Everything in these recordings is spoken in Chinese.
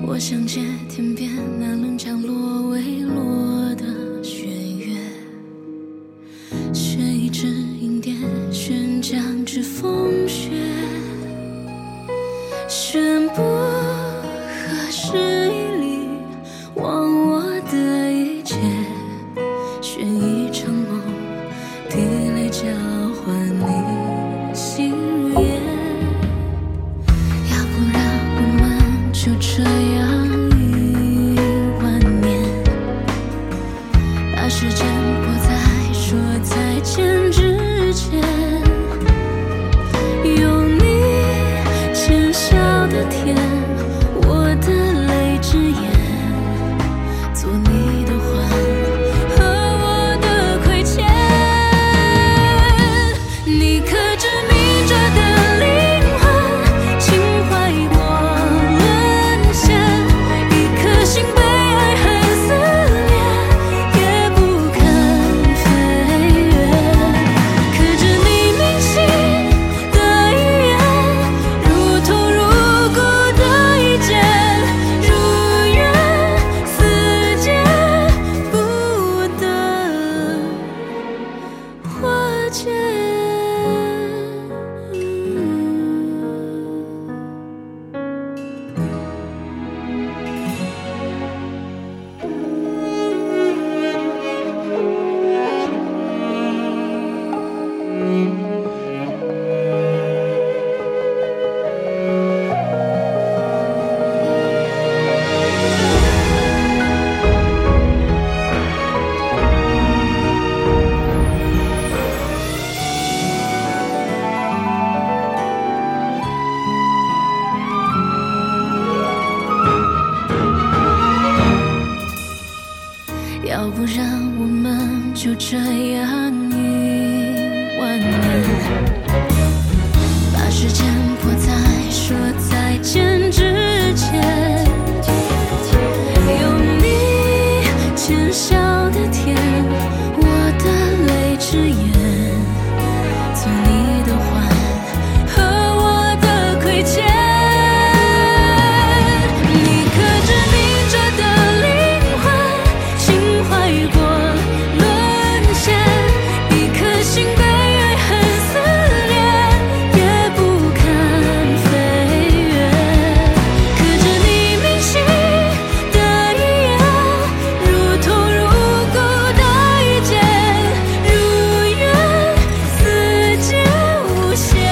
我想借天边那轮降落未落的弦乐，选一支银蝶，悬江之风雪，宣布何时以离，忘我的一切，选一场梦，涕泪交换你心愿。要不然我们就这样10000年，把时间迫在说再见之前，有你浅笑的甜，我的泪之眼，做你的欢和我的亏欠。你可知迷着的灵魂，情怀过沦陷，一颗心被爱恨撕裂，也不肯飞跃。可知你铭心的语言，如痛如骨的一剑，如愿似箭，不得化解。要不然我们就这样10000年，把时间迫在说再见之前，有你浅笑的甜，我的泪之眼，做你的欢和我的亏欠。你可知迷着的灵魂，情怀过沦陷，一颗心被爱恨撕裂，也不肯飞跃。可知你铭心的语言，如痛如骨的一剑，如愿似箭无限。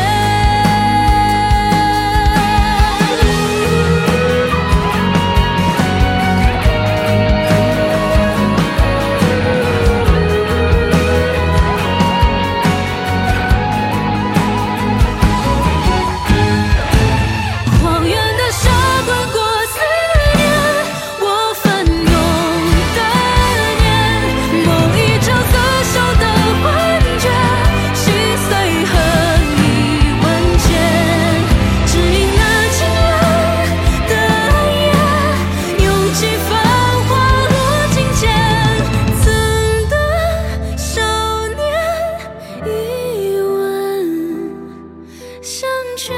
荒原的沙滚过思念，我翻涌的念，某一场色笑的幻觉，心碎恨已万千。只因那清冷的暗夜，涌起繁华落尽间，曾的少年一吻相劝。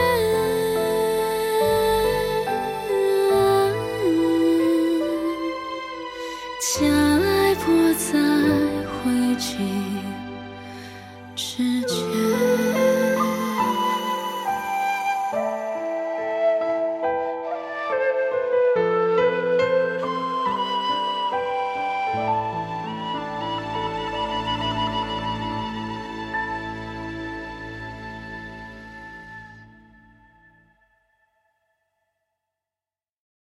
将爱迫在灰烬之前。